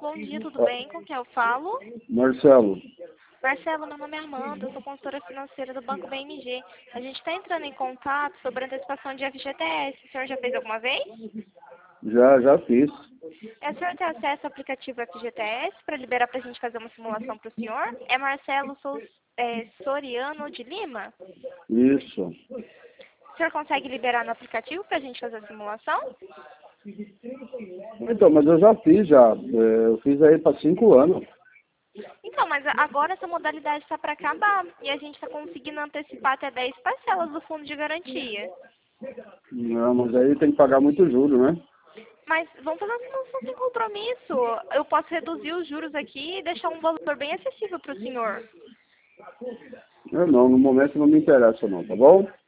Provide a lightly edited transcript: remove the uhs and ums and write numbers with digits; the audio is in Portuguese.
bom dia, tudo bem? Com quem eu falo? Marcelo, Marcelo, meu nome é Amanda, eu sou consultora financeira do Banco BMG. A gente está entrando em contato sobre a antecipação de FGTS. O senhor já fez alguma vez? já fiz. O senhor tem acesso ao aplicativo FGTS para liberar para a gente fazer uma simulação para o senhor? É Marcelo Soriano de Lima? Isso. O senhor consegue liberar no aplicativo para a gente fazer a simulação? Então, mas eu já fiz já. Eu fiz aí para 5 anos. Então, mas agora essa modalidade está para acabar e a gente está conseguindo antecipar até 10 parcelas do fundo de garantia. Não, mas aí tem que pagar muito juro, né? Mas vamos fazer uma simulação sem compromisso. Eu posso reduzir os juros aqui e deixar um valor bem acessível para o senhor. Eu não, no momento não me interessa não, tá bom?